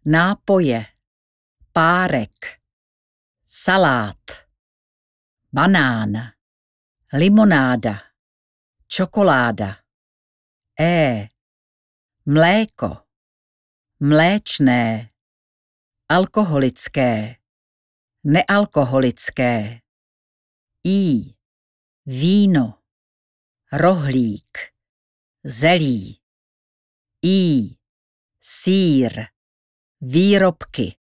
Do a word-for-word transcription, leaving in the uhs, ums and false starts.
nápoje, párek, salát, banán, limonáda, čokoláda, E, mléko, mléčné, alkoholické, nealkoholické, I, víno, rohlík, zelí, I, sýr, výrobky.